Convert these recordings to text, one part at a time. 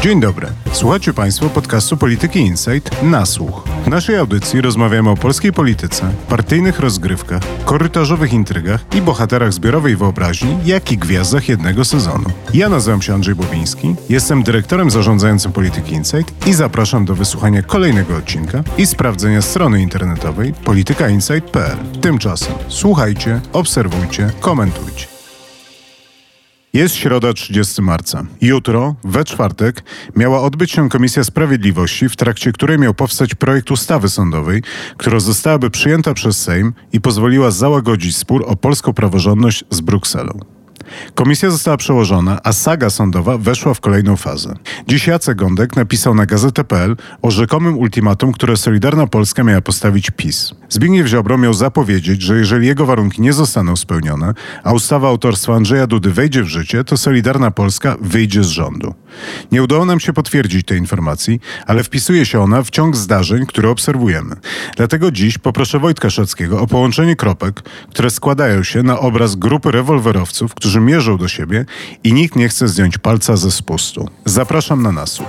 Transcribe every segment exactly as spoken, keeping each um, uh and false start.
Dzień dobry. Słuchacie Państwo podcastu Polityki Insight na słuch. W naszej audycji rozmawiamy o polskiej polityce, partyjnych rozgrywkach, korytarzowych intrygach i bohaterach zbiorowej wyobraźni, jak i gwiazdach jednego sezonu. Ja nazywam się Andrzej Bobiński, jestem dyrektorem zarządzającym Polityki Insight i zapraszam do wysłuchania kolejnego odcinka i sprawdzenia strony internetowej polityka insight kropka p l. Tymczasem słuchajcie, obserwujcie, komentujcie. Jest środa, trzydziestego marca. Jutro, we czwartek, miała odbyć się Komisja Sprawiedliwości, w trakcie której miał powstać projekt ustawy sądowej, która zostałaby przyjęta przez Sejm i pozwoliła załagodzić spór o polską praworządność z Brukselą. Komisja została przełożona, a saga sądowa weszła w kolejną fazę. Dziś Jacek Gądek napisał na Gazetę kropka p l o rzekomym ultimatum, które Solidarna Polska miała postawić PiS. Zbigniew Ziobro miał zapowiedzieć, że jeżeli jego warunki nie zostaną spełnione, a ustawa autorstwa Andrzeja Dudy wejdzie w życie, to Solidarna Polska wyjdzie z rządu. Nie udało nam się potwierdzić tej informacji, ale wpisuje się ona w ciąg zdarzeń, które obserwujemy. Dlatego dziś poproszę Wojtka Szackiego o połączenie kropek, które składają się na obraz grupy rewolwerowców, którzy mierzą do siebie i nikt nie chce zdjąć palca ze spustu. Zapraszam na nasłuch.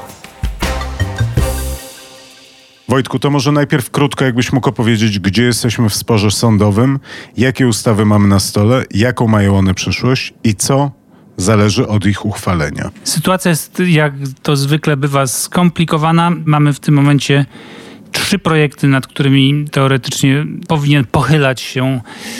Wojtku, to może najpierw krótko, jakbyś mógł opowiedzieć, gdzie jesteśmy w sporze sądowym, jakie ustawy mamy na stole, jaką mają one przyszłość i co zależy od ich uchwalenia. Sytuacja jest, jak to zwykle bywa, skomplikowana. Mamy w tym momencie trzy projekty, nad którymi teoretycznie powinien pochylać się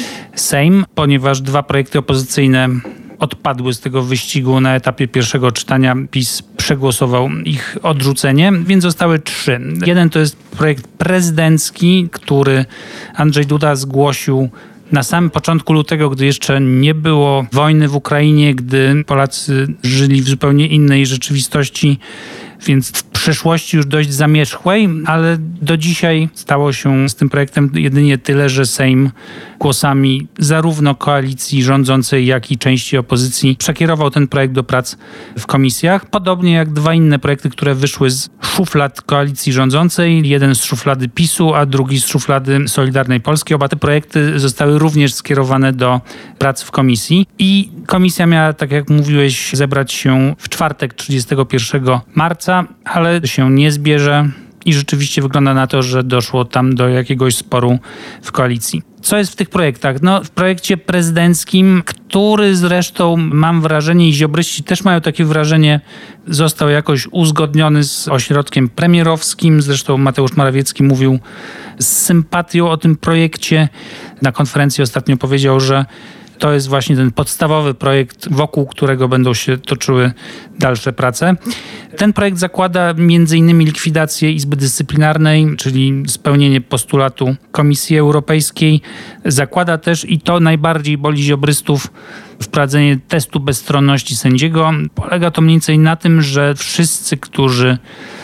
Sejm, ponieważ dwa projekty opozycyjne odpadły z tego wyścigu na etapie pierwszego czytania. PiS przegłosował ich odrzucenie, więc zostały trzy. Jeden to jest projekt prezydencki, który Andrzej Duda zgłosił na samym początku lutego, gdy jeszcze nie było wojny w Ukrainie, gdy Polacy żyli w zupełnie innej rzeczywistości, więc w przeszłości już dość zamierzchłej, ale do dzisiaj stało się z tym projektem jedynie tyle, że Sejm głosami zarówno koalicji rządzącej, jak i części opozycji przekierował ten projekt do prac w komisjach. Podobnie jak dwa inne projekty, które wyszły z szuflad koalicji rządzącej. Jeden z szuflady PiSu, a drugi z szuflady Solidarnej Polski. Oba te projekty zostały również skierowane do prac w komisji. I komisja miała, tak jak mówiłeś, zebrać się w czwartek, trzydziestego pierwszego marca, ale się nie zbierze i rzeczywiście wygląda na to, że doszło tam do jakiegoś sporu w koalicji. Co jest w tych projektach? No, w projekcie prezydenckim, który zresztą, mam wrażenie, i ziobryści też mają takie wrażenie, został jakoś uzgodniony z ośrodkiem premierowskim. Zresztą Mateusz Morawiecki mówił z sympatią o tym projekcie. Na konferencji ostatnio powiedział, że to jest właśnie ten podstawowy projekt, wokół którego będą się toczyły dalsze prace. Ten projekt zakłada między innymi likwidację Izby Dyscyplinarnej, czyli spełnienie postulatu Komisji Europejskiej. Zakłada też, i to najbardziej boli ziobrystów, wprowadzenie testu bezstronności sędziego. Polega to mniej więcej na tym, że wszyscy, którzy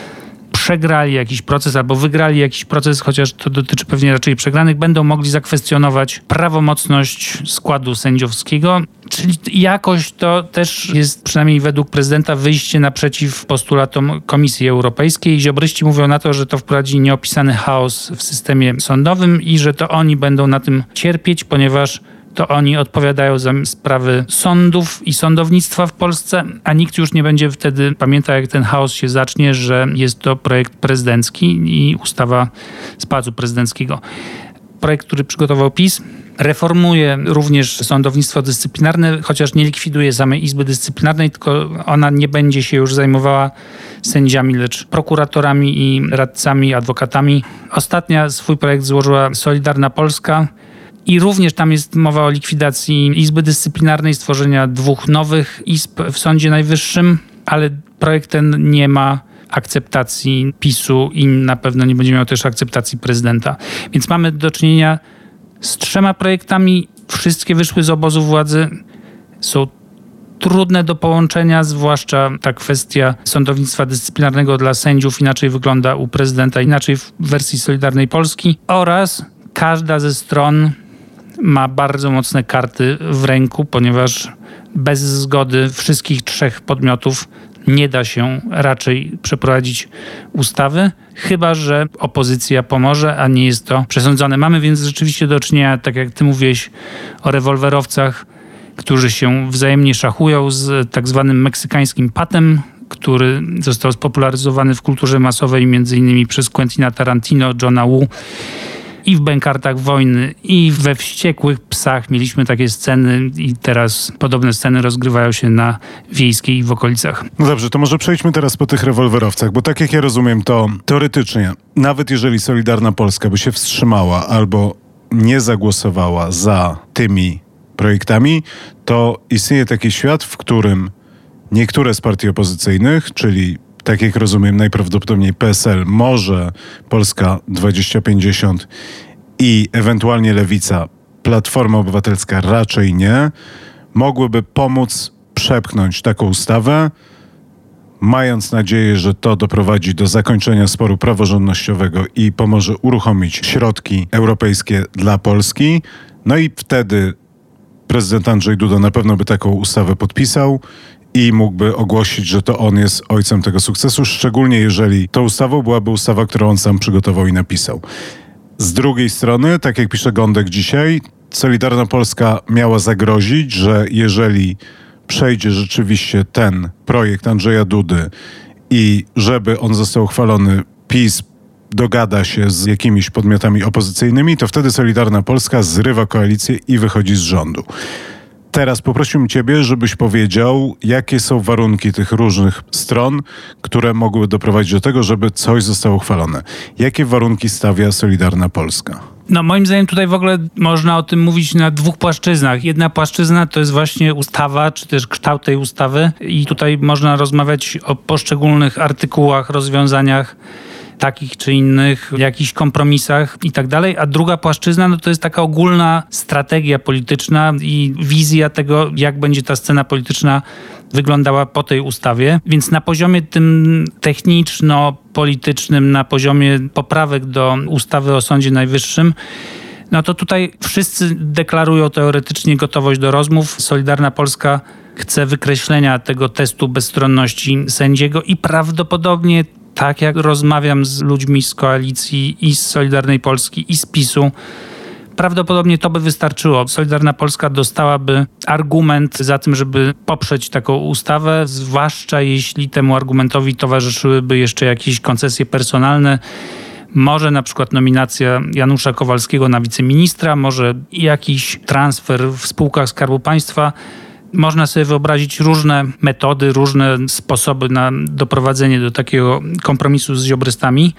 przegrali jakiś proces albo wygrali jakiś proces, chociaż to dotyczy pewnie raczej przegranych, będą mogli zakwestionować prawomocność składu sędziowskiego. Czyli jakoś to też jest, przynajmniej według prezydenta, wyjście naprzeciw postulatom Komisji Europejskiej. Ziobryści mówią na to, że to wprowadzi nieopisany chaos w systemie sądowym i że to oni będą na tym cierpieć, ponieważ to oni odpowiadają za sprawy sądów i sądownictwa w Polsce, a nikt już nie będzie wtedy pamiętał, jak ten chaos się zacznie, że jest to projekt prezydencki i ustawa z Pałacu Prezydenckiego. Projekt, który przygotował PiS, reformuje również sądownictwo dyscyplinarne, chociaż nie likwiduje samej Izby Dyscyplinarnej, tylko ona nie będzie się już zajmowała sędziami, lecz prokuratorami i radcami, adwokatami. Ostatnia swój projekt złożyła Solidarna Polska. I również tam jest mowa o likwidacji Izby Dyscyplinarnej, stworzenia dwóch nowych izb w Sądzie Najwyższym, ale projekt ten nie ma akceptacji PiSu i na pewno nie będzie miał też akceptacji prezydenta. Więc mamy do czynienia z trzema projektami. Wszystkie wyszły z obozu władzy. Są trudne do połączenia, zwłaszcza ta kwestia sądownictwa dyscyplinarnego dla sędziów inaczej wygląda u prezydenta, inaczej w wersji Solidarnej Polski. Oraz każda ze stron ma bardzo mocne karty w ręku, ponieważ bez zgody wszystkich trzech podmiotów nie da się raczej przeprowadzić ustawy, chyba że opozycja pomoże, a nie jest to przesądzone. Mamy więc rzeczywiście do czynienia, tak jak ty mówiłeś, o rewolwerowcach, którzy się wzajemnie szachują z tak zwanym meksykańskim patem, który został spopularyzowany w kulturze masowej między innymi przez Quentina Tarantino, Johna Woo. I w Bękartach Wojny, i we Wściekłych Psach mieliśmy takie sceny i teraz podobne sceny rozgrywają się na Wiejskiej i w okolicach. No dobrze, to może przejdźmy teraz po tych rewolwerowcach, bo tak jak ja rozumiem, to teoretycznie, nawet jeżeli Solidarna Polska by się wstrzymała albo nie zagłosowała za tymi projektami, to istnieje taki świat, w którym niektóre z partii opozycyjnych, czyli tak jak rozumiem, najprawdopodobniej P S L, może Polska dwadzieścia pięćdziesiąt i ewentualnie Lewica, Platforma Obywatelska raczej nie, mogłyby pomóc przepchnąć taką ustawę, mając nadzieję, że to doprowadzi do zakończenia sporu praworządnościowego i pomoże uruchomić środki europejskie dla Polski. No i wtedy prezydent Andrzej Duda na pewno by taką ustawę podpisał i mógłby ogłosić, że to on jest ojcem tego sukcesu, szczególnie jeżeli tą ustawą byłaby ustawa, którą on sam przygotował i napisał. Z drugiej strony, tak jak pisze Gądek dzisiaj, Solidarna Polska miała zagrozić, że jeżeli przejdzie rzeczywiście ten projekt Andrzeja Dudy i żeby on został uchwalony, PiS dogada się z jakimiś podmiotami opozycyjnymi, to wtedy Solidarna Polska zrywa koalicję i wychodzi z rządu. Teraz poprosiłbym Ciebie, żebyś powiedział, jakie są warunki tych różnych stron, które mogły doprowadzić do tego, żeby coś zostało uchwalone. Jakie warunki stawia Solidarna Polska? No moim zdaniem tutaj w ogóle można o tym mówić na dwóch płaszczyznach. Jedna płaszczyzna to jest właśnie ustawa, czy też kształt tej ustawy i tutaj można rozmawiać o poszczególnych artykułach, rozwiązaniach takich czy innych, jakichś kompromisach i tak dalej. A druga płaszczyzna no to jest taka ogólna strategia polityczna i wizja tego, jak będzie ta scena polityczna wyglądała po tej ustawie. Więc na poziomie tym techniczno-politycznym, na poziomie poprawek do ustawy o Sądzie Najwyższym, no to tutaj wszyscy deklarują teoretycznie gotowość do rozmów. Solidarna Polska chce wykreślenia tego testu bezstronności sędziego i prawdopodobnie tak jak rozmawiam z ludźmi z koalicji i z Solidarnej Polski i z PiSu, prawdopodobnie to by wystarczyło. Solidarna Polska dostałaby argument za tym, żeby poprzeć taką ustawę, zwłaszcza jeśli temu argumentowi towarzyszyłyby jeszcze jakieś koncesje personalne, może na przykład nominacja Janusza Kowalskiego na wiceministra, może jakiś transfer w spółkach Skarbu Państwa. Można sobie wyobrazić różne metody, różne sposoby na doprowadzenie do takiego kompromisu z ziobrystami,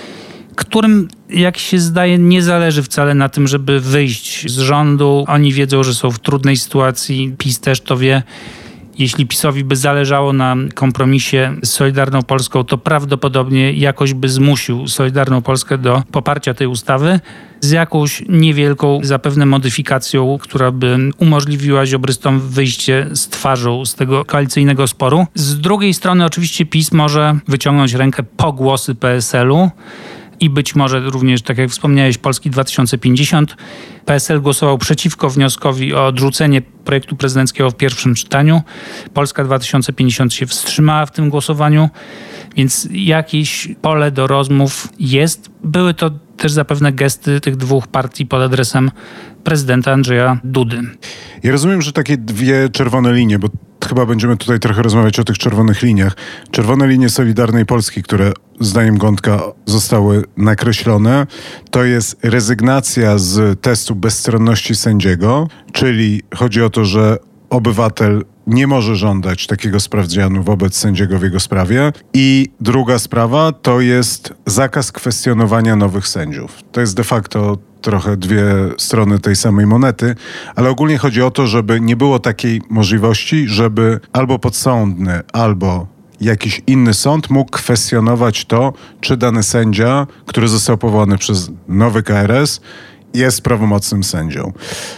którym, jak się zdaje, nie zależy wcale na tym, żeby wyjść z rządu. Oni wiedzą, że są w trudnej sytuacji, PiS też to wie. Jeśli PiS-owi by zależało na kompromisie z Solidarną Polską, to prawdopodobnie jakoś by zmusił Solidarną Polskę do poparcia tej ustawy z jakąś niewielką zapewne modyfikacją, która by umożliwiła ziobrystom wyjście z twarzą z tego koalicyjnego sporu. Z drugiej strony oczywiście PiS może wyciągnąć rękę po głosy P S L-u, i być może również, tak jak wspomniałeś, Polski dwa tysiące pięćdziesiąt. P S L głosował przeciwko wnioskowi o odrzucenie projektu prezydenckiego w pierwszym czytaniu. Polska dwa tysiące pięćdziesiąt się wstrzymała w tym głosowaniu, więc jakieś pole do rozmów jest. Były to też zapewne gesty tych dwóch partii pod adresem prezydenta Andrzeja Dudy. Ja rozumiem, że takie dwie czerwone linie, bo chyba będziemy tutaj trochę rozmawiać o tych czerwonych liniach. Czerwone linie Solidarnej Polski, które zdaniem Gądka zostały nakreślone, to jest rezygnacja z testu bezstronności sędziego, czyli chodzi o to, że obywatel nie może żądać takiego sprawdzianu wobec sędziego w jego sprawie. I druga sprawa to jest zakaz kwestionowania nowych sędziów. To jest de facto trochę dwie strony tej samej monety, ale ogólnie chodzi o to, żeby nie było takiej możliwości, żeby albo podsądny, albo jakiś inny sąd mógł kwestionować to, czy dany sędzia, który został powołany przez nowy K R S, jest prawomocnym sędzią.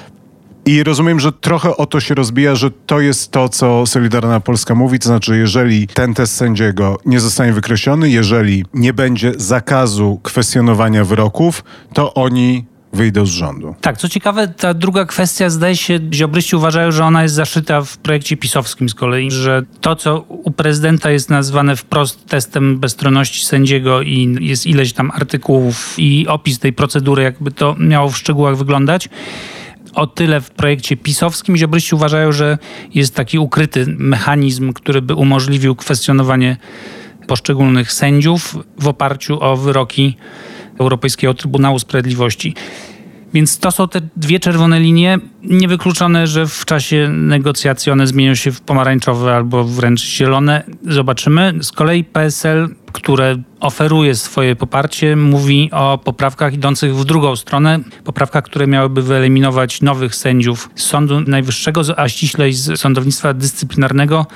I rozumiem, że trochę o to się rozbija, że to jest to, co Solidarna Polska mówi, to znaczy, jeżeli ten test sędziego nie zostanie wykreślony, jeżeli nie będzie zakazu kwestionowania wyroków, to oni wyjdą z rządu. Tak, co ciekawe, ta druga kwestia, zdaje się, ziobryści uważają, że ona jest zaszyta w projekcie pisowskim z kolei, że to, co u prezydenta jest nazwane wprost testem bezstronności sędziego i jest ileś tam artykułów i opis tej procedury, jakby to miało w szczegółach wyglądać, o tyle w projekcie pisowskim ziobryści uważają, że jest taki ukryty mechanizm, który by umożliwił kwestionowanie poszczególnych sędziów w oparciu o wyroki Europejskiego Trybunału Sprawiedliwości. Więc to są te dwie czerwone linie. Niewykluczone, że w czasie negocjacji one zmienią się w pomarańczowe albo wręcz zielone. Zobaczymy. Z kolei P S L, które oferuje swoje poparcie, mówi o poprawkach idących w drugą stronę. Poprawkach, które miałyby wyeliminować nowych sędziów z Sądu Najwyższego, a ściślej z sądownictwa dyscyplinarnego,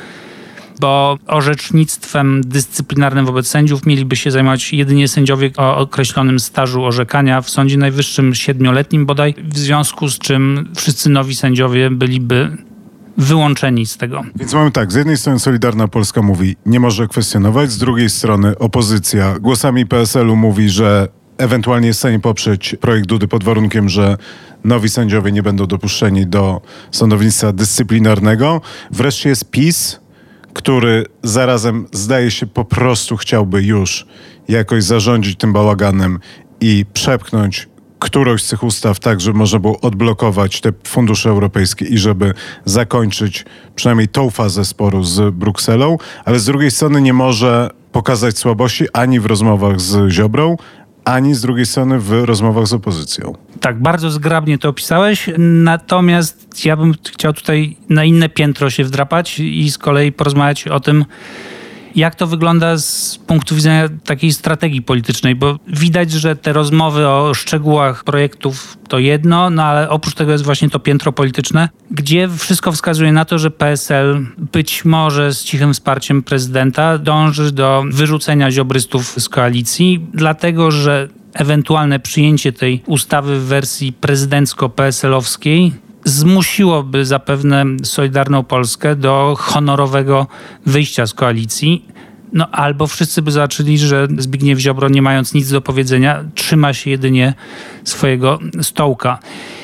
bo orzecznictwem dyscyplinarnym wobec sędziów mieliby się zajmować jedynie sędziowie o określonym stażu orzekania w Sądzie Najwyższym, siedmioletnim bodaj, w związku z czym wszyscy nowi sędziowie byliby wyłączeni z tego. Więc mamy tak, z jednej strony Solidarna Polska mówi, nie może kwestionować, z drugiej strony opozycja głosami P S L u mówi, że ewentualnie jest w stanie poprzeć projekt Dudy pod warunkiem, że nowi sędziowie nie będą dopuszczeni do sądownictwa dyscyplinarnego. Wreszcie jest PiS, który zarazem zdaje się po prostu chciałby już jakoś zarządzić tym bałaganem i przepchnąć którąś z tych ustaw tak, żeby można było odblokować te fundusze europejskie i żeby zakończyć przynajmniej tą fazę sporu z Brukselą, ale z drugiej strony nie może pokazać słabości ani w rozmowach z Ziobrą, ani z drugiej strony w rozmowach z opozycją. Tak, bardzo zgrabnie to opisałeś, natomiast ja bym chciał tutaj na inne piętro się wdrapać i z kolei porozmawiać o tym, jak to wygląda z punktu widzenia takiej strategii politycznej, bo widać, że te rozmowy o szczegółach projektów to jedno, no ale oprócz tego jest właśnie to piętro polityczne, gdzie wszystko wskazuje na to, że P S L być może z cichym wsparciem prezydenta dąży do wyrzucenia ziobrystów z koalicji, dlatego że ewentualne przyjęcie tej ustawy w wersji prezydencko-P S L-owskiej zmusiłoby zapewne Solidarną Polskę do honorowego wyjścia z koalicji. No albo wszyscy by zobaczyli, że Zbigniew Ziobro, nie mając nic do powiedzenia, trzyma się jedynie swojego stołka.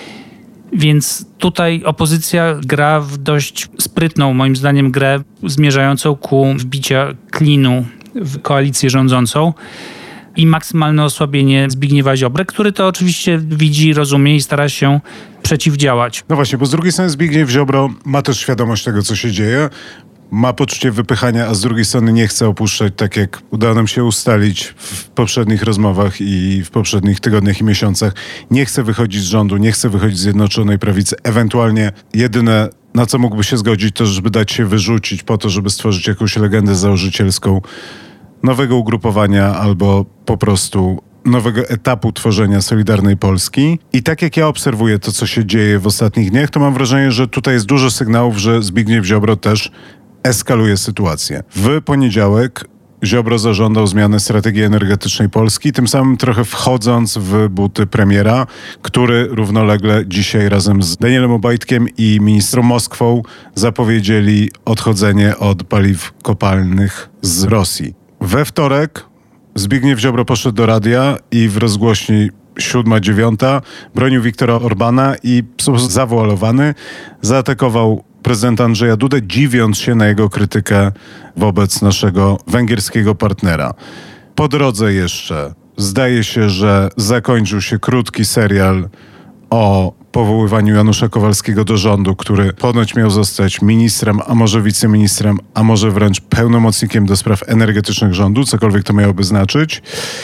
Więc tutaj opozycja gra w dość sprytną, moim zdaniem, grę zmierzającą ku wbicia klinu w koalicję rządzącą i maksymalne osłabienie Zbigniewa Ziobry, który to oczywiście widzi, rozumie i stara się przeciwdziałać. No właśnie, bo z drugiej strony Zbigniew Ziobro ma też świadomość tego, co się dzieje, ma poczucie wypychania, a z drugiej strony nie chce opuszczać, tak jak udało nam się ustalić w poprzednich rozmowach i w poprzednich tygodniach i miesiącach. Nie chce wychodzić z rządu, nie chce wychodzić z Zjednoczonej Prawicy. Ewentualnie jedyne, na co mógłby się zgodzić, to żeby dać się wyrzucić po to, żeby stworzyć jakąś legendę założycielską nowego ugrupowania albo po prostu nowego etapu tworzenia Solidarnej Polski. I tak jak ja obserwuję to, co się dzieje w ostatnich dniach, to mam wrażenie, że tutaj jest dużo sygnałów, że Zbigniew Ziobro też eskaluje sytuację. W poniedziałek Ziobro zażądał zmiany strategii energetycznej Polski, tym samym trochę wchodząc w buty premiera, który równolegle dzisiaj razem z Danielem Obajtkiem i ministrem Moskwą zapowiedzieli odchodzenie od paliw kopalnych z Rosji. We wtorek Zbigniew Ziobro poszedł do radia i w rozgłośni siódma, dziewiąta bronił Viktora Orbana i w sposób zawoalowany zaatakował prezydenta Andrzeja Dudę, dziwiąc się na jego krytykę wobec naszego węgierskiego partnera. Po drodze jeszcze zdaje się, że zakończył się krótki serial o powoływaniu Janusza Kowalskiego do rządu, który ponoć miał zostać ministrem, a może wiceministrem, a może wręcz pełnomocnikiem do spraw energetycznych rządu, cokolwiek to miałoby znaczyć.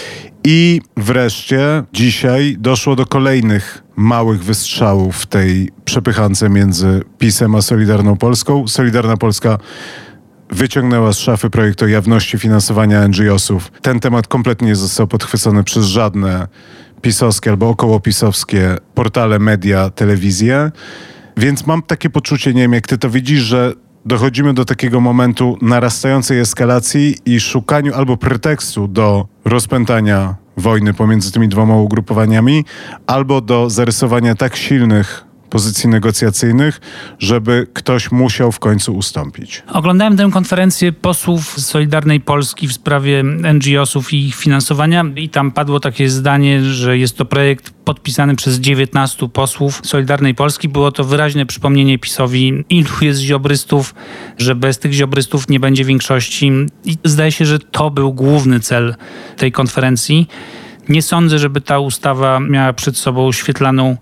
I wreszcie dzisiaj doszło do kolejnych małych wystrzałów w tej przepychance między PiS-em a Solidarną Polską. Solidarna Polska wyciągnęła z szafy projekt o jawności finansowania N G O sów. Ten temat kompletnie nie został podchwycony przez żadne pisowskie albo okołopisowskie portale, media, telewizje. Więc mam takie poczucie, nie wiem jak ty to widzisz, że dochodzimy do takiego momentu narastającej eskalacji i szukaniu albo pretekstu do rozpętania wojny pomiędzy tymi dwoma ugrupowaniami, albo do zarysowania tak silnych pozycji negocjacyjnych, żeby ktoś musiał w końcu ustąpić. Oglądałem tę konferencję posłów z Solidarnej Polski w sprawie N G O sów i ich finansowania i tam padło takie zdanie, że jest to projekt podpisany przez dziewiętnastu posłów Solidarnej Polski. Było to wyraźne przypomnienie PiS-owi, ilu jest ziobrystów, że bez tych ziobrystów nie będzie większości. I zdaje się, że to był główny cel tej konferencji. Nie sądzę, żeby ta ustawa miała przed sobą świetlaną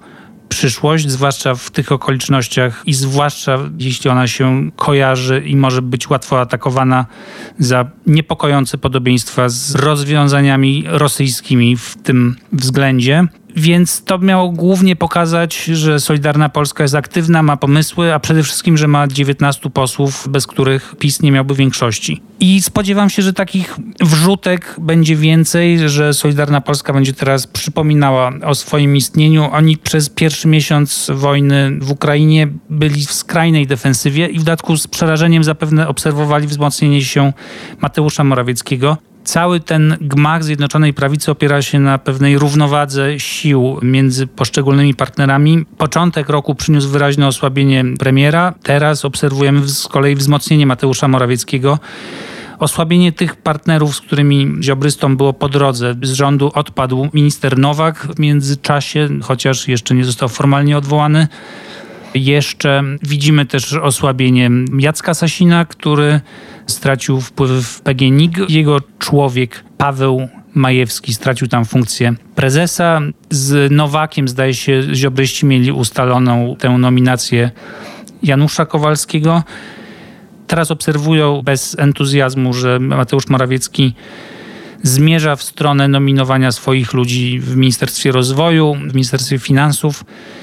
przyszłość, zwłaszcza w tych okolicznościach i zwłaszcza jeśli ona się kojarzy i może być łatwo atakowana za niepokojące podobieństwa z rozwiązaniami rosyjskimi w tym względzie. Więc to miało głównie pokazać, że Solidarna Polska jest aktywna, ma pomysły, a przede wszystkim, że ma dziewiętnastu posłów, bez których PiS nie miałby większości. I spodziewam się, że takich wrzutek będzie więcej, że Solidarna Polska będzie teraz przypominała o swoim istnieniu. Oni przez pierwszy miesiąc wojny w Ukrainie byli w skrajnej defensywie i w dodatku z przerażeniem zapewne obserwowali wzmocnienie się Mateusza Morawieckiego. Cały ten gmach Zjednoczonej Prawicy opiera się na pewnej równowadze sił między poszczególnymi partnerami. Początek roku przyniósł wyraźne osłabienie premiera. Teraz obserwujemy z kolei wzmocnienie Mateusza Morawieckiego. Osłabienie tych partnerów, z którymi ziobrystom było po drodze. Z rządu odpadł minister Nowak w międzyczasie, chociaż jeszcze nie został formalnie odwołany. Jeszcze widzimy też osłabienie Jacka Sasina, który stracił wpływ w P G N I G. Jego człowiek Paweł Majewski stracił tam funkcję prezesa. Z Nowakiem, zdaje się, ziobryści mieli ustaloną tę nominację Janusza Kowalskiego. Teraz obserwują bez entuzjazmu, że Mateusz Morawiecki zmierza w stronę nominowania swoich ludzi w Ministerstwie Rozwoju, w Ministerstwie Finansów,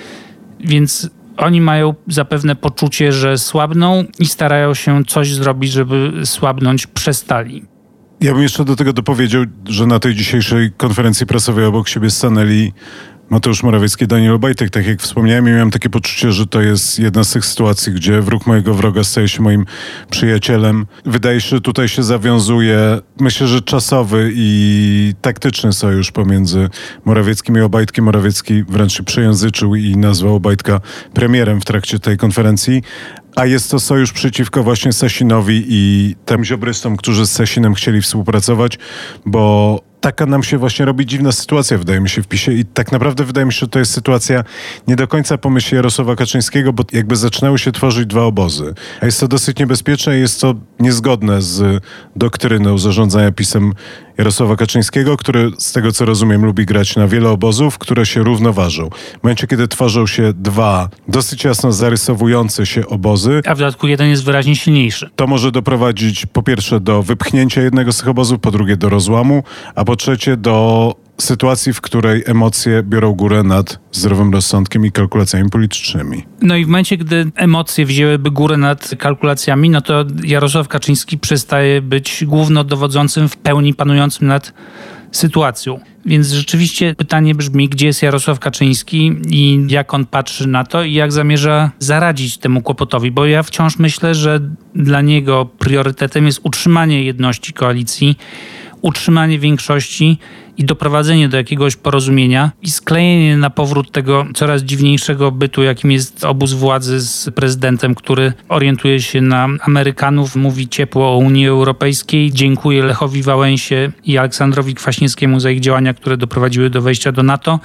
więc oni mają zapewne poczucie, że słabną i starają się coś zrobić, żeby słabnąć przestali. Ja bym jeszcze do tego dopowiedział, że na tej dzisiejszej konferencji prasowej obok siebie stanęli Mateusz Morawiecki i Daniel Obajtek. Tak jak wspomniałem, ja miałem takie poczucie, że to jest jedna z tych sytuacji, gdzie wróg mojego wroga staje się moim przyjacielem. Wydaje się, że tutaj się zawiązuje, myślę, że czasowy i taktyczny sojusz pomiędzy Morawieckim i Obajtkiem. Morawiecki wręcz się przejęzyczył i nazwał Obajtka premierem w trakcie tej konferencji. A jest to sojusz przeciwko właśnie Sasinowi i tym ziobrystom, którzy z Sasinem chcieli współpracować, bo taka nam się właśnie robi dziwna sytuacja, wydaje mi się, w PiSie i tak naprawdę wydaje mi się, że to jest sytuacja nie do końca po myśli Jarosława Kaczyńskiego, bo jakby zaczynały się tworzyć dwa obozy. A jest to dosyć niebezpieczne i jest to niezgodne z doktryną zarządzania PiSem Jarosława Kaczyńskiego, który z tego co rozumiem lubi grać na wiele obozów, które się równoważą. W momencie, kiedy tworzą się dwa dosyć jasno zarysowujące się obozy, a w dodatku jeden jest wyraźnie silniejszy. To może doprowadzić po pierwsze do wypchnięcia jednego z tych obozów, po drugie do rozłamu, a po trzecie do sytuacji, w której emocje biorą górę nad zdrowym rozsądkiem i kalkulacjami politycznymi. No i w momencie, gdy emocje wzięłyby górę nad kalkulacjami, no to Jarosław Kaczyński przestaje być głównodowodzącym w pełni panującym nad sytuacją. Więc rzeczywiście pytanie brzmi, gdzie jest Jarosław Kaczyński i jak on patrzy na to i jak zamierza zaradzić temu kłopotowi, bo ja wciąż myślę, że dla niego priorytetem jest utrzymanie jedności koalicji, utrzymanie większości i doprowadzenie do jakiegoś porozumienia i sklejenie na powrót tego coraz dziwniejszego bytu, jakim jest obóz władzy z prezydentem, który orientuje się na Amerykanów, mówi ciepło o Unii Europejskiej, dziękuję Lechowi Wałęsie i Aleksandrowi Kwaśniewskiemu za ich działania, które doprowadziły do wejścia do NATO.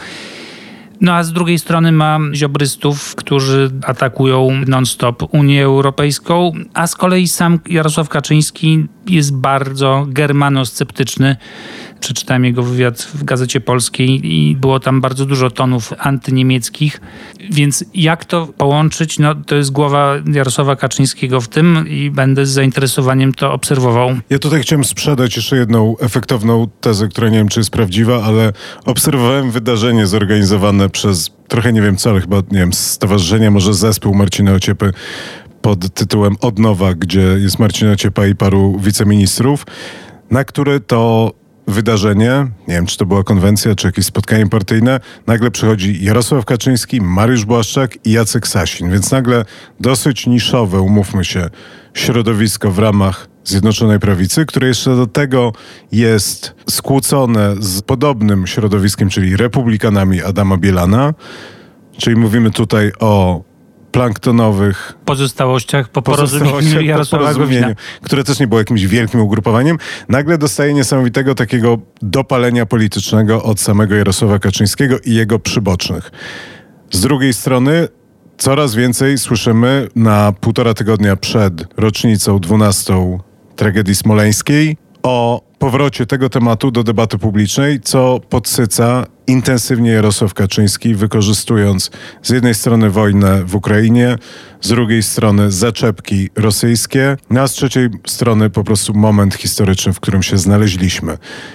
No a z drugiej strony ma ziobrystów, którzy atakują non-stop Unię Europejską, a z kolei sam Jarosław Kaczyński jest bardzo germanosceptyczny. Przeczytałem jego wywiad w Gazecie Polskiej i było tam bardzo dużo tonów antyniemieckich. Więc jak to połączyć? No to jest głowa Jarosława Kaczyńskiego w tym i będę z zainteresowaniem to obserwował. Ja tutaj chciałem sprzedać jeszcze jedną efektowną tezę, która nie wiem, czy jest prawdziwa, ale obserwowałem wydarzenie zorganizowane przez trochę nie wiem co, ale chyba nie wiem, stowarzyszenie, może zespół Marcina Ociepy pod tytułem Od Nowa, gdzie jest Marcin Ociepa i paru wiceministrów, na które to wydarzenie, nie wiem, czy to była konwencja, czy jakieś spotkanie partyjne, nagle przychodzi Jarosław Kaczyński, Mariusz Błaszczak i Jacek Sasin. Więc nagle dosyć niszowe, umówmy się, środowisko w ramach Zjednoczonej Prawicy, które jeszcze do tego jest skłócone z podobnym środowiskiem, czyli republikanami Adama Bielana. Czyli mówimy tutaj o planktonowych pozostałościach po porozumieniu Jarosława Gowina, które też nie było jakimś wielkim ugrupowaniem, nagle dostaje niesamowitego takiego dopalenia politycznego od samego Jarosława Kaczyńskiego i jego przybocznych. Z drugiej strony coraz więcej słyszymy na półtora tygodnia przed rocznicą dwunastą tragedii smoleńskiej o powrocie tego tematu do debaty publicznej, co podsyca intensywnie Jarosław Kaczyński, wykorzystując z jednej strony wojnę w Ukrainie, z drugiej strony zaczepki rosyjskie, no a z trzeciej strony po prostu moment historyczny, w którym się znaleźliśmy.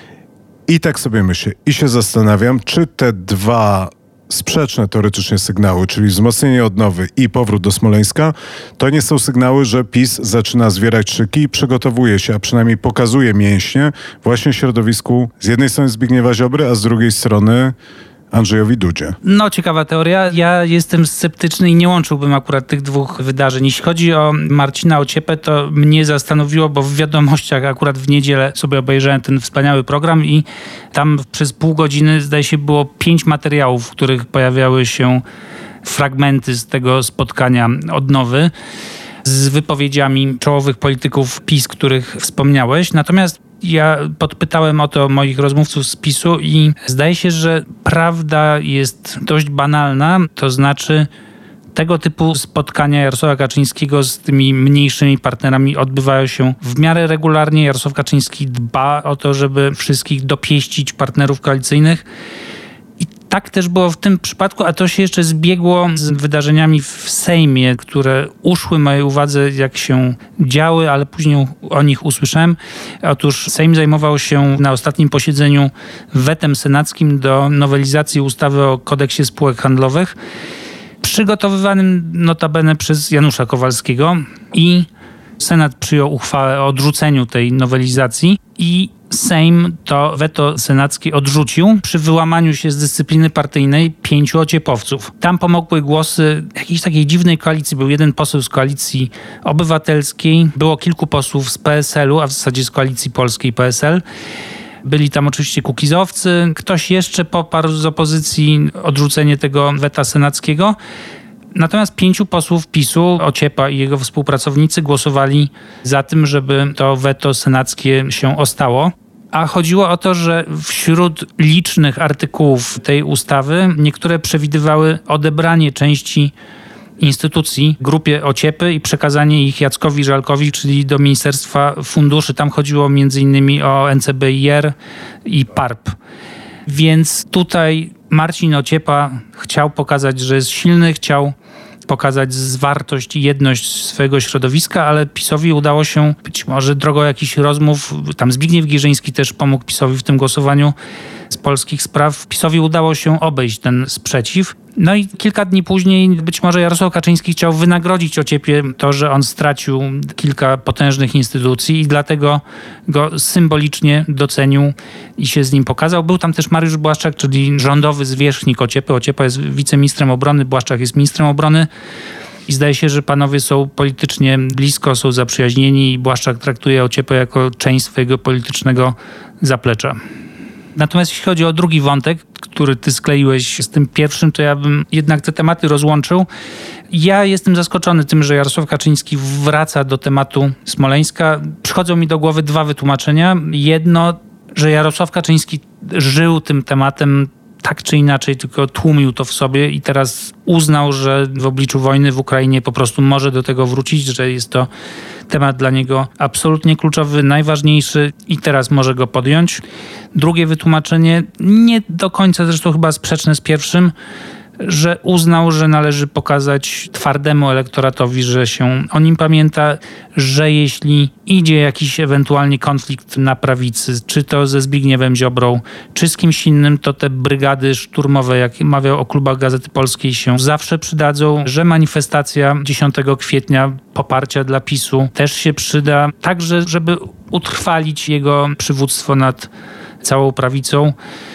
I tak sobie myślę i się zastanawiam, czy te dwa sprzeczne teoretycznie sygnały, czyli wzmocnienie odnowy i powrót do Smoleńska, to nie są sygnały, że PiS zaczyna zwierać szyki i przygotowuje się, a przynajmniej pokazuje mięśnie właśnie środowisku z jednej strony Zbigniewa Ziobry, a z drugiej strony Andrzejowi Dudzie. No, ciekawa teoria. Ja jestem sceptyczny i nie łączyłbym akurat tych dwóch wydarzeń. Jeśli chodzi o Marcina Ociepę, to mnie zastanowiło, bo w wiadomościach akurat w niedzielę sobie obejrzałem ten wspaniały program i tam przez pół godziny, zdaje się, było pięć materiałów, w których pojawiały się fragmenty z tego spotkania odnowy z wypowiedziami czołowych polityków PiS, których wspomniałeś. Natomiast ja podpytałem o to moich rozmówców z PiSu i zdaje się, że prawda jest dość banalna, to znaczy tego typu spotkania Jarosława Kaczyńskiego z tymi mniejszymi partnerami odbywają się w miarę regularnie. Jarosław Kaczyński dba o to, żeby wszystkich dopieścić partnerów koalicyjnych. I tak też było w tym przypadku, a to się jeszcze zbiegło z wydarzeniami w Sejmie, które uszły mojej uwadze, jak się działy, ale później o nich usłyszałem. Otóż Sejm zajmował się na ostatnim posiedzeniu wetem senackim do nowelizacji ustawy o kodeksie spółek handlowych, przygotowywanym notabene przez Janusza Kowalskiego, i Senat przyjął uchwałę o odrzuceniu tej nowelizacji i Sejm to weto senackie odrzucił przy wyłamaniu się z dyscypliny partyjnej pięciu ociepowców. Tam pomogły głosy jakiejś takiej dziwnej koalicji. Był jeden poseł z Koalicji Obywatelskiej, było kilku posłów z P S L u, a w zasadzie z Koalicji Polskiej P S L. Byli tam oczywiście kukizowcy. Ktoś jeszcze poparł z opozycji odrzucenie tego weta senackiego. Natomiast pięciu posłów PiSu, Ociepa i jego współpracownicy, głosowali za tym, żeby to weto senackie się ostało. A chodziło o to, że wśród licznych artykułów tej ustawy niektóre przewidywały odebranie części instytucji grupie Ociepy i przekazanie ich Jackowi Żalkowi, czyli do Ministerstwa Funduszy. Tam chodziło między innymi o N C B I R i P A R P. Więc tutaj Marcin Ociepa chciał pokazać, że jest silny, chciał pokazać zwartość i jedność swojego środowiska, ale PiS-owi udało się, być może drogą jakichś rozmów, tam Zbigniew Girzyński też pomógł PiS-owi w tym głosowaniu z polskich spraw, PiS-owi udało się obejść ten sprzeciw. No i kilka dni później być może Jarosław Kaczyński chciał wynagrodzić Ociepie to, że on stracił kilka potężnych instytucji i dlatego go symbolicznie docenił i się z nim pokazał. Był tam też Mariusz Błaszczak, czyli rządowy zwierzchnik Ociepy. Ociepa jest wiceministrem obrony, Błaszczak jest ministrem obrony. I zdaje się, że panowie są politycznie blisko, są zaprzyjaźnieni i Błaszczak traktuje Ociepę jako część swojego politycznego zaplecza. Natomiast jeśli chodzi o drugi wątek, który ty skleiłeś z tym pierwszym, to ja bym jednak te tematy rozłączył. Ja jestem zaskoczony tym, że Jarosław Kaczyński wraca do tematu Smoleńska. Przychodzą mi do głowy dwa wytłumaczenia. Jedno, że Jarosław Kaczyński żył tym tematem tak czy inaczej, tylko tłumił to w sobie i teraz uznał, że w obliczu wojny w Ukrainie po prostu może do tego wrócić, że jest to temat dla niego absolutnie kluczowy, najważniejszy i teraz może go podjąć. Drugie wytłumaczenie, nie do końca zresztą chyba sprzeczne z pierwszym, że uznał, że należy pokazać twardemu elektoratowi, że się o nim pamięta, że jeśli idzie jakiś ewentualnie konflikt na prawicy, czy to ze Zbigniewem Ziobrą, czy z kimś innym, to te brygady szturmowe, jak mawiał o klubach Gazety Polskiej, się zawsze przydadzą, że manifestacja dziesiątego kwietnia poparcia dla PiSu też się przyda, także żeby utrwalić jego przywództwo nad całą prawicą,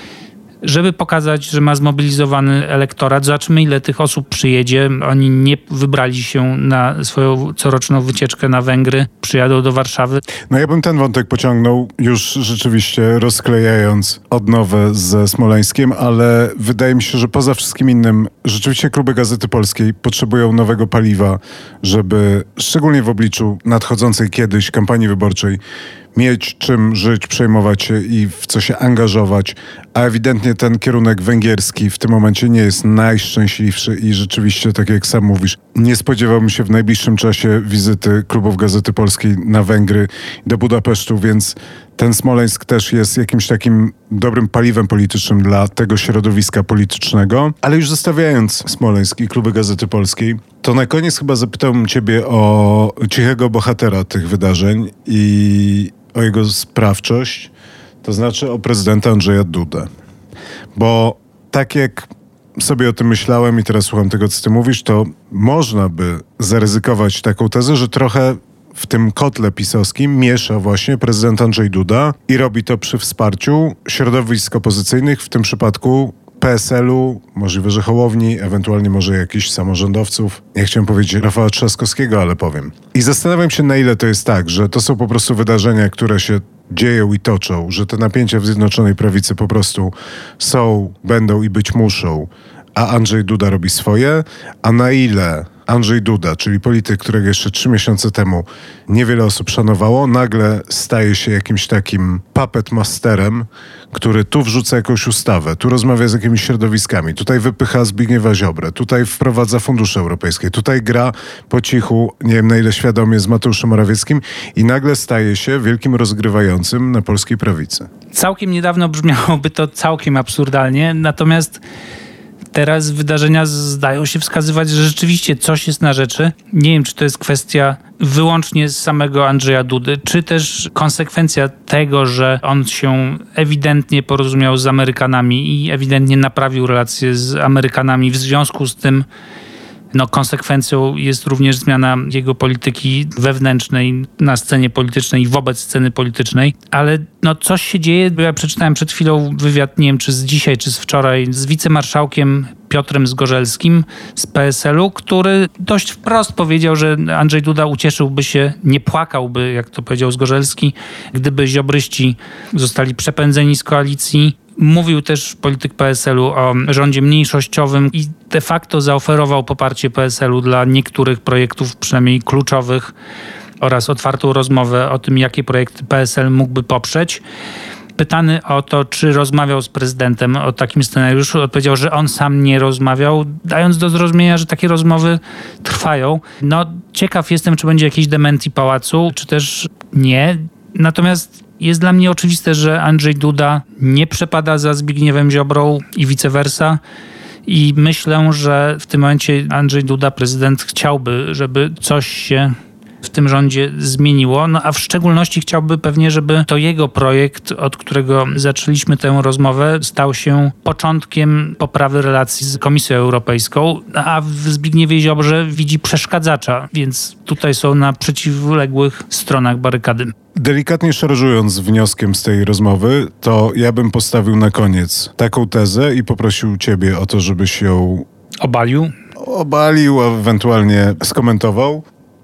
żeby pokazać, że ma zmobilizowany elektorat. Zobaczymy, ile tych osób przyjedzie. Oni nie wybrali się na swoją coroczną wycieczkę na Węgry. Przyjadą do Warszawy. No ja bym ten wątek pociągnął, już rzeczywiście rozklejając odnowę ze Smoleńskiem, ale wydaje mi się, że poza wszystkim innym rzeczywiście kluby Gazety Polskiej potrzebują nowego paliwa, żeby szczególnie w obliczu nadchodzącej kiedyś kampanii wyborczej mieć czym żyć, przejmować się i w co się angażować, a ewidentnie ten kierunek węgierski w tym momencie nie jest najszczęśliwszy i rzeczywiście, tak jak sam mówisz, nie spodziewałbym się w najbliższym czasie wizyty klubów Gazety Polskiej na Węgry do Budapesztu, więc ten Smoleńsk też jest jakimś takim dobrym paliwem politycznym dla tego środowiska politycznego. Ale już zostawiając Smoleńsk i kluby Gazety Polskiej, to na koniec chyba zapytałbym ciebie o cichego bohatera tych wydarzeń i o jego sprawczość, to znaczy o prezydenta Andrzeja Dudę. Bo tak jak sobie o tym myślałem i teraz słucham tego, co ty mówisz, to można by zaryzykować taką tezę, że trochę w tym kotle pisowskim miesza właśnie prezydent Andrzej Duda i robi to przy wsparciu środowisk opozycyjnych, w tym przypadku P S L-u, możliwe, że Hołowni, ewentualnie może jakichś samorządowców. Nie chciałem powiedzieć Rafała Trzaskowskiego, ale powiem. I zastanawiam się, na ile to jest tak, że to są po prostu wydarzenia, które się dzieją i toczą, że te napięcia w Zjednoczonej Prawicy po prostu są, będą i być muszą, a Andrzej Duda robi swoje, a na ile Andrzej Duda, czyli polityk, którego jeszcze trzy miesiące temu niewiele osób szanowało, nagle staje się jakimś takim puppet masterem, który tu wrzuca jakąś ustawę, tu rozmawia z jakimiś środowiskami, tutaj wypycha Zbigniewa Ziobrę, tutaj wprowadza fundusze europejskie, tutaj gra po cichu, nie wiem na ile świadomie, z Mateuszem Morawieckim i nagle staje się wielkim rozgrywającym na polskiej prawicy. Całkiem niedawno brzmiałoby to całkiem absurdalnie, natomiast teraz wydarzenia zdają się wskazywać, że rzeczywiście coś jest na rzeczy. Nie wiem, czy to jest kwestia wyłącznie samego Andrzeja Dudy, czy też konsekwencja tego, że on się ewidentnie porozumiał z Amerykanami i ewidentnie naprawił relacje z Amerykanami. W związku z tym no, konsekwencją jest również zmiana jego polityki wewnętrznej na scenie politycznej i wobec sceny politycznej. Ale no, coś się dzieje, bo ja przeczytałem przed chwilą wywiad, nie wiem czy z dzisiaj, czy z wczoraj, z wicemarszałkiem Piotrem Zgorzelskim z P S L-u, który dość wprost powiedział, że Andrzej Duda ucieszyłby się, nie płakałby, jak to powiedział Zgorzelski, gdyby ziobryści zostali przepędzeni z koalicji. Mówił też polityk P S L-u o rządzie mniejszościowym i de facto zaoferował poparcie P S L-u dla niektórych projektów, przynajmniej kluczowych, oraz otwartą rozmowę o tym, jakie projekty P S L mógłby poprzeć. Pytany o to, czy rozmawiał z prezydentem o takim scenariuszu, odpowiedział, że on sam nie rozmawiał, dając do zrozumienia, że takie rozmowy trwają. No, ciekaw jestem, czy będzie jakiś dementi pałacu, czy też nie. Natomiast jest dla mnie oczywiste, że Andrzej Duda nie przepada za Zbigniewem Ziobrą i vice versa. I myślę, że w tym momencie Andrzej Duda, prezydent, chciałby, żeby coś się w tym rządzie zmieniło, no a w szczególności chciałby pewnie, żeby to jego projekt, od którego zaczęliśmy tę rozmowę, stał się początkiem poprawy relacji z Komisją Europejską, a w Zbigniewie Ziobrze widzi przeszkadzacza, więc tutaj są na przeciwległych stronach barykady. Delikatnie szarżując wnioskiem z tej rozmowy, to ja bym postawił na koniec taką tezę i poprosił ciebie o to, żebyś ją Obalił? Obalił, a ewentualnie skomentował,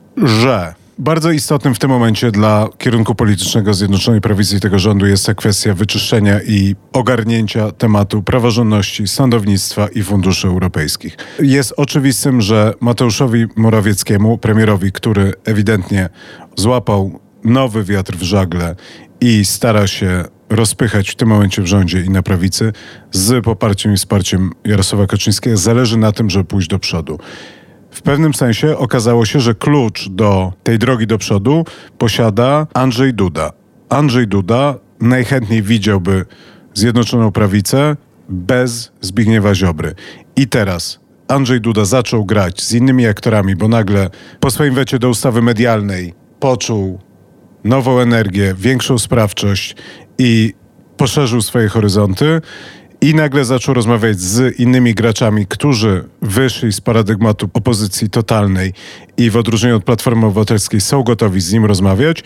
że bardzo istotnym w tym momencie dla kierunku politycznego Zjednoczonej Prawicy i tego rządu jest ta kwestia wyczyszczenia i ogarnięcia tematu praworządności, sądownictwa i funduszy europejskich. Jest oczywistym, że Mateuszowi Morawieckiemu, premierowi, który ewidentnie złapał nowy wiatr w żagle i stara się rozpychać w tym momencie w rządzie i na prawicy z poparciem i wsparciem Jarosława Kaczyńskiego, zależy na tym, żeby pójść do przodu. W pewnym sensie okazało się, że klucz do tej drogi do przodu posiada Andrzej Duda. Andrzej Duda najchętniej widziałby Zjednoczoną Prawicę bez Zbigniewa Ziobry. I teraz Andrzej Duda zaczął grać z innymi aktorami, bo nagle po swoim wecie do ustawy medialnej poczuł nową energię, większą sprawczość i poszerzył swoje horyzonty. I nagle zaczął rozmawiać z innymi graczami, którzy wyszli z paradygmatu opozycji totalnej i w odróżnieniu od Platformy Obywatelskiej są gotowi z nim rozmawiać.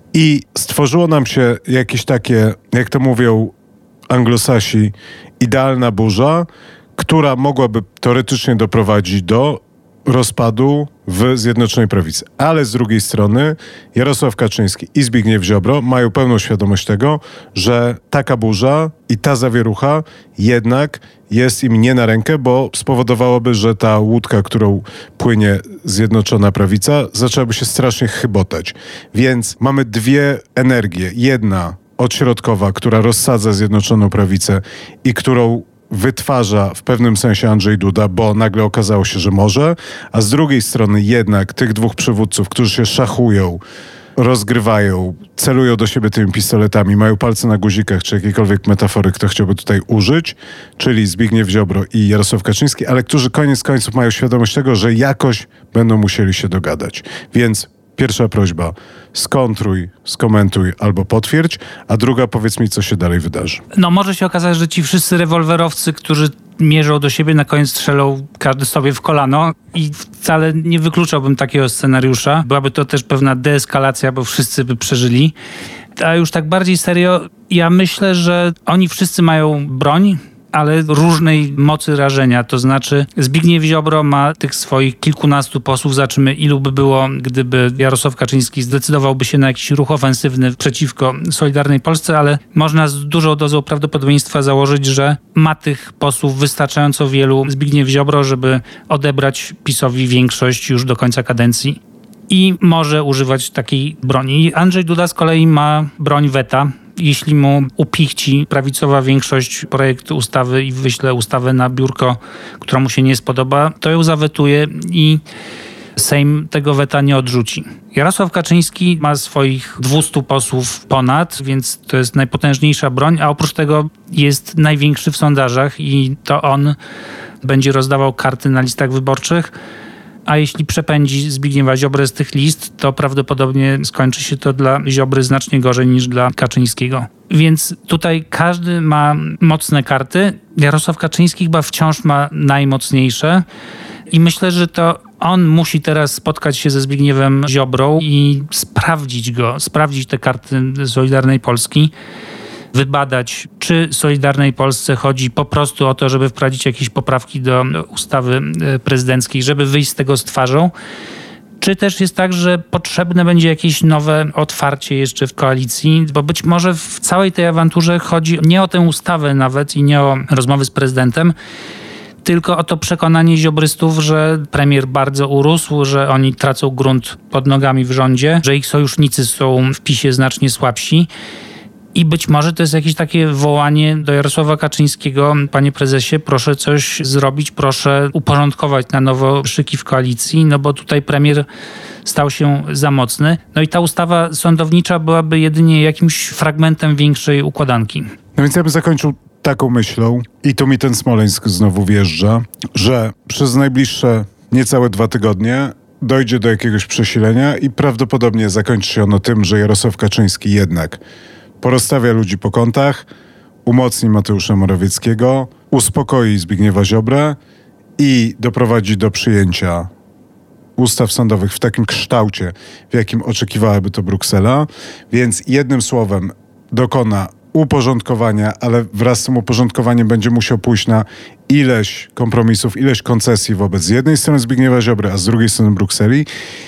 I stworzyło nam się jakieś takie, jak to mówią anglosasi, idealna burza, która mogłaby teoretycznie doprowadzić do rozpadu w Zjednoczonej Prawicy. Ale z drugiej strony Jarosław Kaczyński i Zbigniew Ziobro mają pełną świadomość tego, że taka burza i ta zawierucha jednak jest im nie na rękę, bo spowodowałoby, że ta łódka, którą płynie Zjednoczona Prawica, zaczęłaby się strasznie chybotać. Więc mamy dwie energie. Jedna odśrodkowa, która rozsadza Zjednoczoną Prawicę i którą wytwarza w pewnym sensie Andrzej Duda, bo nagle okazało się, że może, a z drugiej strony jednak tych dwóch przywódców, którzy się szachują rozgrywają, celują do siebie tymi pistoletami, mają palce na guzikach, czy jakiejkolwiek metafory, kto chciałby tutaj użyć, czyli Zbigniew Ziobro i Jarosław Kaczyński, ale którzy koniec końców mają świadomość tego, że jakoś będą musieli się dogadać. Więc pierwsza prośba, skontruj, skomentuj albo potwierdź, a druga, powiedz mi, co się dalej wydarzy. No może się okazać, że ci wszyscy rewolwerowcy, którzy mierzą do siebie, na koniec strzelą każdy sobie w kolano i wcale nie wykluczałbym takiego scenariusza. Byłaby to też pewna deeskalacja, bo wszyscy by przeżyli. A już tak bardziej serio, ja myślę, że oni wszyscy mają broń, ale różnej mocy rażenia. To znaczy Zbigniew Ziobro ma tych swoich kilkunastu posłów. Zobaczymy, ilu by było, gdyby Jarosław Kaczyński zdecydowałby się na jakiś ruch ofensywny przeciwko Solidarnej Polsce, ale można z dużą dozą prawdopodobieństwa założyć, że ma tych posłów wystarczająco wielu Zbigniew Ziobro, żeby odebrać PiS-owi większość już do końca kadencji i może używać takiej broni. Andrzej Duda z kolei ma broń weta. Jeśli mu upichci prawicowa większość projektu ustawy i wyśle ustawę na biurko, która mu się nie spodoba, to ją zawetuje i Sejm tego weta nie odrzuci. Jarosław Kaczyński ma swoich dwustu posłów ponad, więc to jest najpotężniejsza broń, a oprócz tego jest największy w sondażach i to on będzie rozdawał karty na listach wyborczych. A jeśli przepędzi Zbigniewa Ziobrę z tych list, to prawdopodobnie skończy się to dla Ziobry znacznie gorzej niż dla Kaczyńskiego. Więc tutaj każdy ma mocne karty. Jarosław Kaczyński chyba wciąż ma najmocniejsze i myślę, że to on musi teraz spotkać się ze Zbigniewem Ziobrą i sprawdzić go, sprawdzić te karty Solidarnej Polski. Wybadać, czy Solidarnej Polsce chodzi po prostu o to, żeby wprowadzić jakieś poprawki do ustawy prezydenckiej, żeby wyjść z tego z twarzą, czy też jest tak, że potrzebne będzie jakieś nowe otwarcie jeszcze w koalicji, bo być może w całej tej awanturze chodzi nie o tę ustawę nawet i nie o rozmowy z prezydentem, tylko o to przekonanie ziobrystów, że premier bardzo urósł, że oni tracą grunt pod nogami w rządzie, że ich sojusznicy są w PiS-ie znacznie słabsi. I być może to jest jakieś takie wołanie do Jarosława Kaczyńskiego: panie prezesie, proszę coś zrobić, proszę uporządkować na nowo szyki w koalicji, no bo tutaj premier stał się za mocny. No i ta ustawa sądownicza byłaby jedynie jakimś fragmentem większej układanki. No więc ja bym zakończył taką myślą, i tu mi ten Smoleńsk znowu wjeżdża, że przez najbliższe niecałe dwa tygodnie dojdzie do jakiegoś przesilenia i prawdopodobnie zakończy się ono tym, że Jarosław Kaczyński jednak porozstawia ludzi po kątach, umocni Mateusza Morawieckiego, uspokoi Zbigniewa Ziobrę i doprowadzi do przyjęcia ustaw sądowych w takim kształcie, w jakim oczekiwałaby to Bruksela. Więc jednym słowem dokona uporządkowania, ale wraz z tym uporządkowaniem będzie musiał pójść na ileś kompromisów, ileś koncesji wobec z jednej strony Zbigniewa Ziobry, a z drugiej strony Brukseli.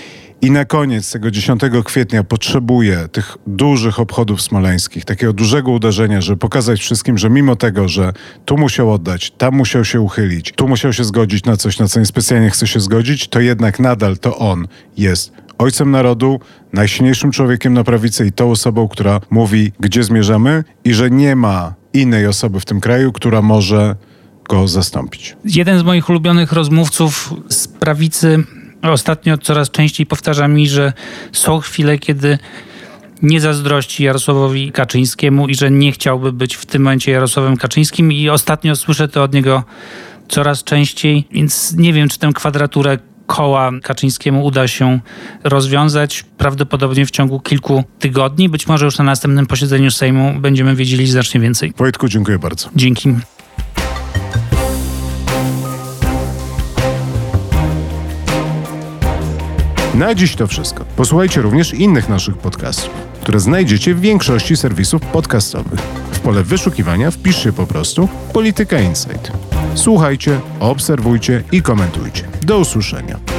I na koniec tego dziesiątego kwietnia potrzebuje tych dużych obchodów smoleńskich, takiego dużego uderzenia, żeby pokazać wszystkim, że mimo tego, że tu musiał oddać, tam musiał się uchylić, tu musiał się zgodzić na coś, na co niespecjalnie chce się zgodzić, to jednak nadal to on jest ojcem narodu, najsilniejszym człowiekiem na prawicy i tą osobą, która mówi, gdzie zmierzamy, i że nie ma innej osoby w tym kraju, która może go zastąpić. Jeden z moich ulubionych rozmówców z prawicy ostatnio coraz częściej powtarza mi, że są chwile, kiedy nie zazdrości Jarosławowi Kaczyńskiemu i że nie chciałby być w tym momencie Jarosławem Kaczyńskim, i ostatnio słyszę to od niego coraz częściej, więc nie wiem, czy tę kwadraturę koła Kaczyńskiemu uda się rozwiązać. Prawdopodobnie w ciągu kilku tygodni, być może już na następnym posiedzeniu Sejmu będziemy wiedzieli znacznie więcej. Wojtku, dziękuję bardzo. Dzięki. Na dziś to wszystko. Posłuchajcie również innych naszych podcastów, które znajdziecie w większości serwisów podcastowych. W pole wyszukiwania wpiszcie po prostu Polityka Insight. Słuchajcie, obserwujcie i komentujcie. Do usłyszenia.